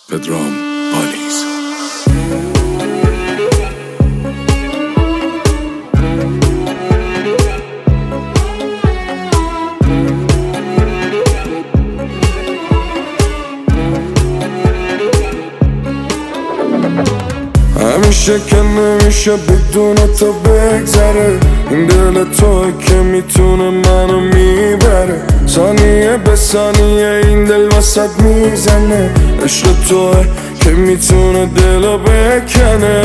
پدرام پالیز. همیشه که نمیشه بدون تو بگذره، این دل توی که میتونه منو میبره. ثانیه به ثانیه این دل واسد میزنه، عشق توی که میتونه دلو بکنه.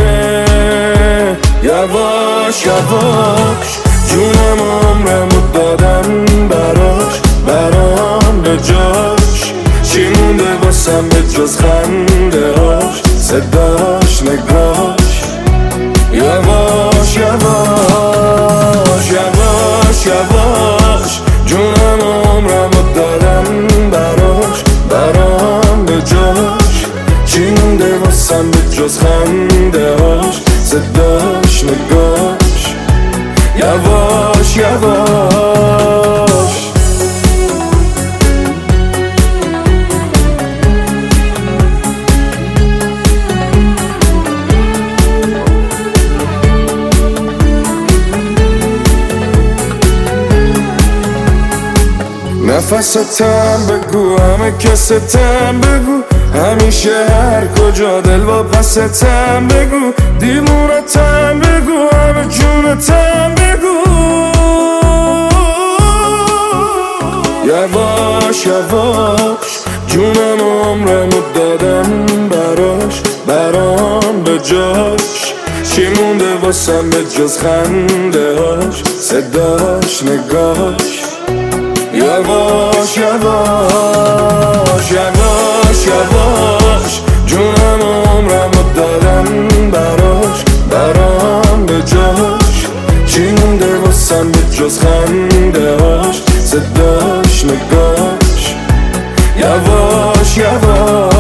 یواش یواش جونم عمرمو دادم براش، برام به جاش چی مونده واسم به جز خنده هاش، صداش، نگاش. یواش یواش یواش یواش جونم عمرمو دادم براش، برام به جاش چی مونده واسم به جز خنده هاش، صداش، نگاش. یواش یواش نفستم بگو، همه کستم بگو، همیشه هر کجا دل با پستم بگو، دیوونتم بگو، همه جونتم بگو. یواش یواش جونم عمرمو دادم براش، برام به جاش چی مونده واسم به جز خنده هاش، صداش، نگاش. یواش یواش یواش یواش جونم عمرمو دادم براش، برام به جاش چی مونده واسم به جز خنده هاش، صداش، نگاش. یواش یواش